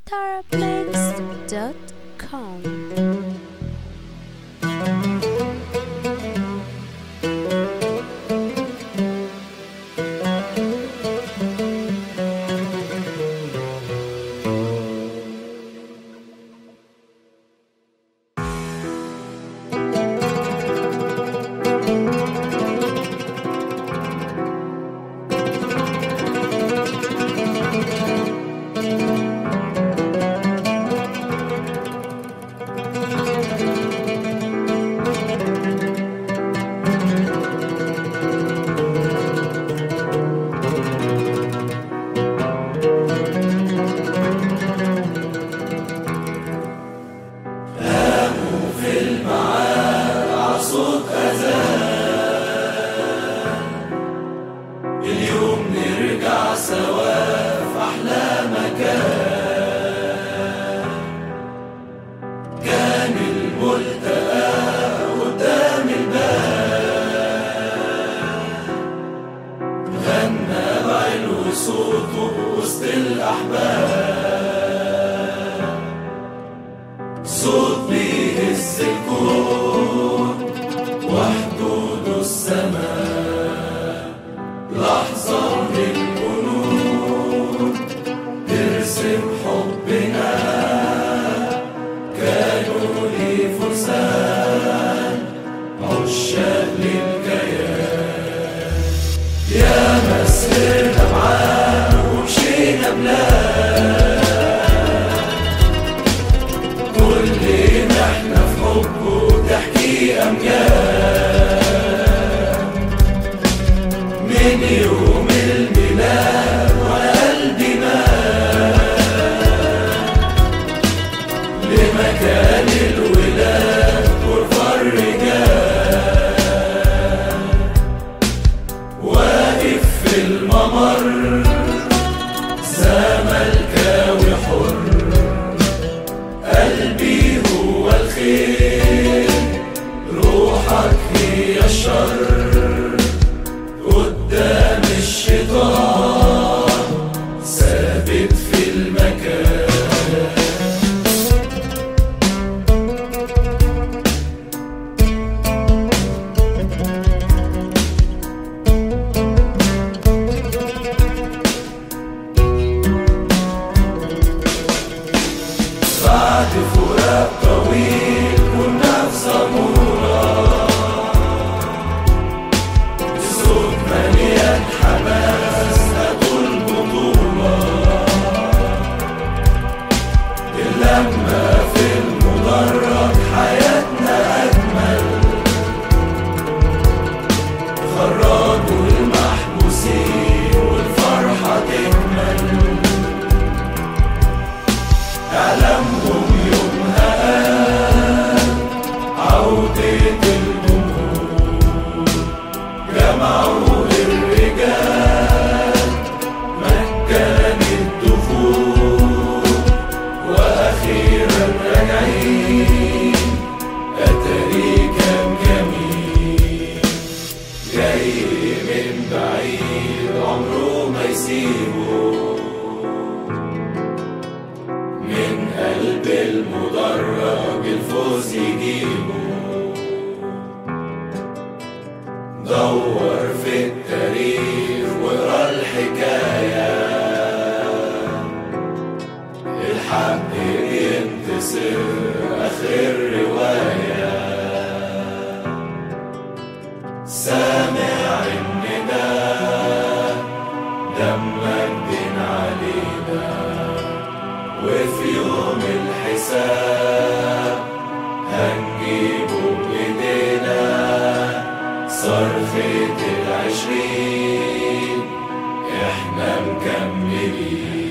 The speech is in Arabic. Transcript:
tarabmix.com. اليوم نرجع سوا في أحلى مكان، كان الملتقى قدام الباب، غنى بعلو صوته وسط الأحباب، صوت بيهز الكون وحدوده السماء، لحظة من الجنون ترسم حبنا، كانوا لي فرسان عشاق للكيان، يا مسيرنا معاه ومشينا بلاد، كلنا احنا في حبه تحكي أمجاد، من يوم الميلاد وقلبي مات لمكان الولاد غرفة الرجال، واقف في الممر زملكاوي حر، قلبي هو الخير روحك هي الشر، قدام الشيطان ثابت في المكان. بعد فراق طويل كنا في زمورة، صوت مليان حماس هاتوا البطولة، اللمة في المدرج حياتنا أجمل، خرجوا المحبوسين والفرحة تكمل، أعلامهم يومها عودة الجمهور، جمعوا الرجال مكان الدخول، وأخيرا راجعين أتاري كان جميل، جاي من بعيد عمره ما يسيبه، من قلب المدرج الفوز يجيبه، دور في التاريخ واقرا الحكاية، الحق ينتصر آخر رواية، سامع النداء دمك دين علينا، وفي يوم الحساب هنجيبه بإيدينا، صرخة 20 احنا مكملين.